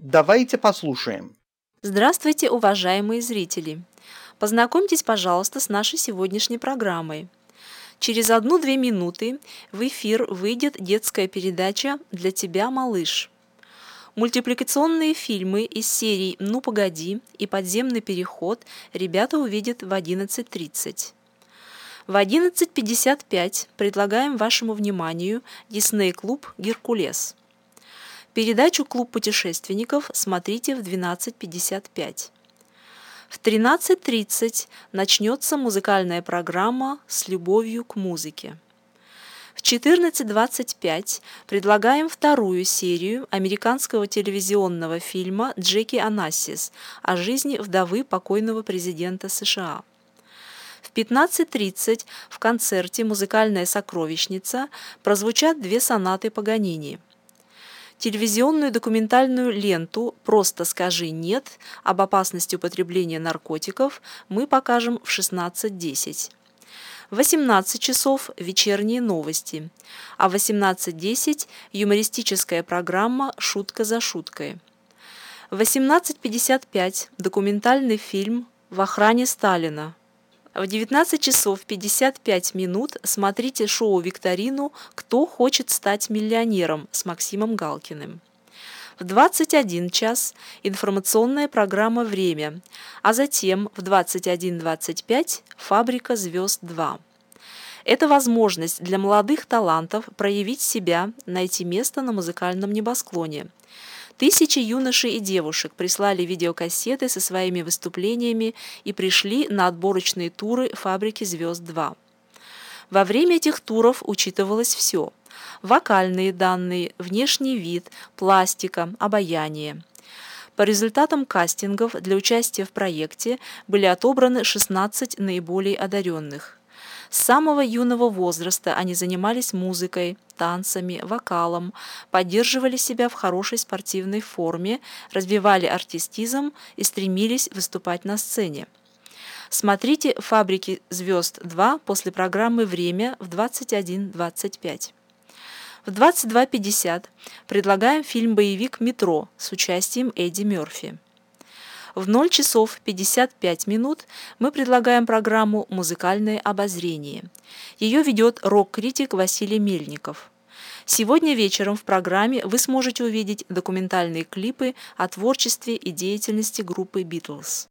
Давайте послушаем. Здравствуйте, уважаемые зрители! Познакомьтесь, пожалуйста, с нашей сегодняшней программой. Через 1-2 минуты в эфир выйдет детская передача «Для тебя, малыш». Мультипликационные фильмы из серий «Ну, погоди» и «Подземный переход» ребята увидят в 11:30. В 11:55 предлагаем вашему вниманию Дисней-клуб «Геркулес». Передачу «Клуб путешественников» смотрите в 12:55. В 13:30 начнется музыкальная программа «С любовью к музыке». В 14:25 предлагаем вторую серию американского телевизионного фильма Джеки Онассис о жизни вдовы покойного президента США. В 15:30 в концерте «Музыкальная сокровищница» прозвучат 2 сонаты Паганини. Телевизионную документальную ленту «Просто скажи нет» об опасности употребления наркотиков мы покажем в 16:10. В 18 часов вечерние новости, а в 18:10 юмористическая программа «Шутка за шуткой». В 18:55 документальный фильм «В охране Сталина». В 19 часов 55 минут смотрите шоу-викторину «Кто хочет стать миллионером» с Максимом Галкиным. В 21 час информационная программа «Время», а затем в 21:25 «Фабрика звезд 2». Это возможность для молодых талантов проявить себя, найти место на музыкальном небосклоне. Тысячи юношей и девушек прислали видеокассеты со своими выступлениями и пришли на отборочные туры «Фабрики звезд 2». Во время этих туров учитывалось все – вокальные данные, внешний вид, пластика, обаяние. По результатам кастингов для участия в проекте были отобраны 16 наиболее одаренных. С самого юного возраста они занимались музыкой, танцами, вокалом, поддерживали себя в хорошей спортивной форме, развивали артистизм и стремились выступать на сцене. Смотрите «Фабрики звезд 2» после программы «Время» в 21:25. В 22:50 предлагаем фильм-боевик «Метро» с участием Эдди Мерфи. В 0 часов 55 минут мы предлагаем программу «Музыкальное обозрение». Ее ведет рок-критик Василий Мельников. Сегодня вечером в программе вы сможете увидеть документальные клипы о творчестве и деятельности группы «Битлз».